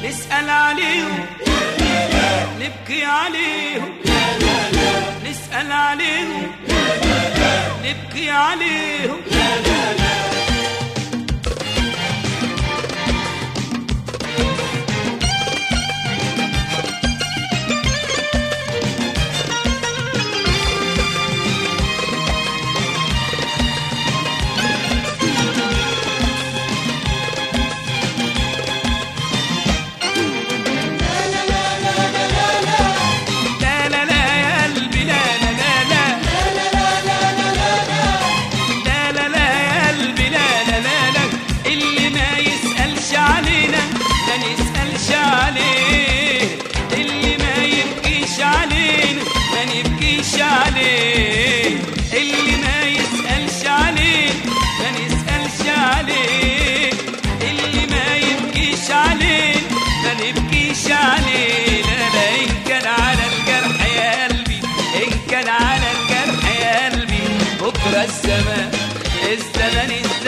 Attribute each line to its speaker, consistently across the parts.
Speaker 1: نسأل عليهم نبكي عليهم، نسأل عليهم نبكي عليهم. اللي ما يسألش عليه ما نسألش عليه، اللي ما يبكيش عليه ما نبكيش عليه. لا لا إن كان على الجرح يا قلبي، إن كان على الجرح يا قلبي بكرة الزمان الزمان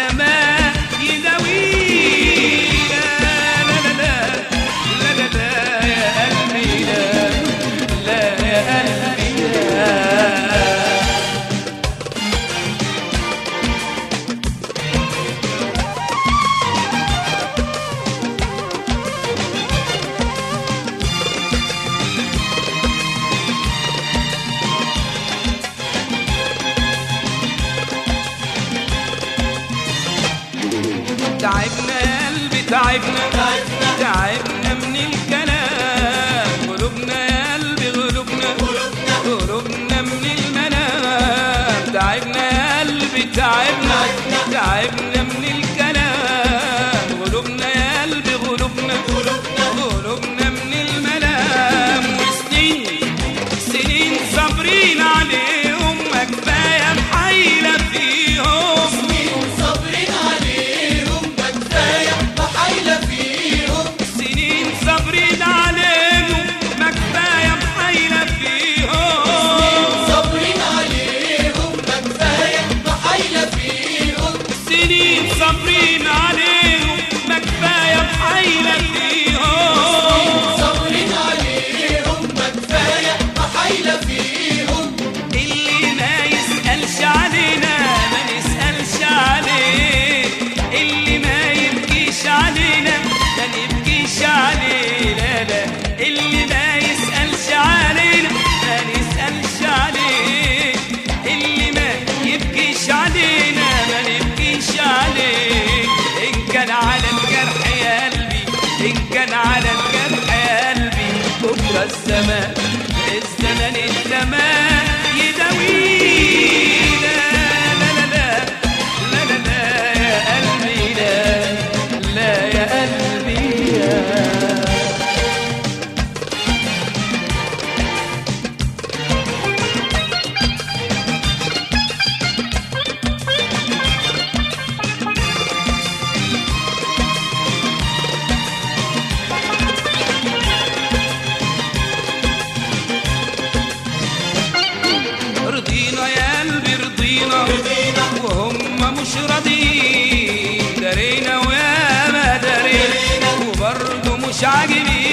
Speaker 1: يداويه. لا لا لا لا لا لا لا يا قلبي، لا لا يا قلبي لا. تعبنا يا قلبي تعبنا تعبنا من الكلام، قلوبنا يا قلبي قلوبنا من المنام. تعبنا يا قلبي تعبنا تعبنا من الكلام، قلوبنا يا قلبي قلوبنا من المنام. وسنين صابرين عليهم ما كفاية محايلة فيهم، صابرين عليهم ما كفاية بحيلة فيهم،
Speaker 2: صابرين عليهم ما كفاية بحيلة فيهم.
Speaker 1: اللي ما يسألش علينا ما نسألش عليه، اللي ما يبكيش علينا ما نبكيش عليه. لا لا اللي ما يسألش علينا ما نسألش عليه، اللي ما يبكيش علينا ما نبكيش عليه. إن كان على الجرح يا قلبي، إن كان على الجرح يا قلبي بكرة الزمان يداويه. لا لا لا لا لا لا لا يا قلبي لا لا يا قلبي يا. رضينا يا قلبي رضينا وهم مش راضيين، درينا ويا ما درينا وبرضه مش عاجبين.